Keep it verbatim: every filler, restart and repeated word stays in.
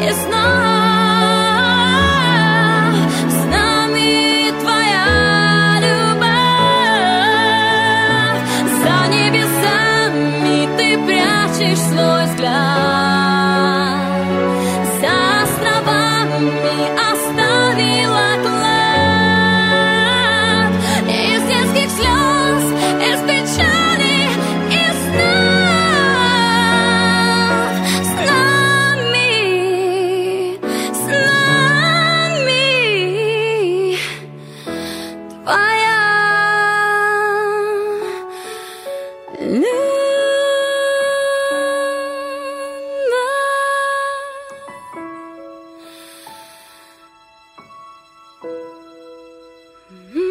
и снова с нами твоя любовь. За небесами ты прячешь свой взгляд, за островами оставила клад. Из детских слез, из печали, из снов с нами, с нами твоя любовь. Mm-hmm.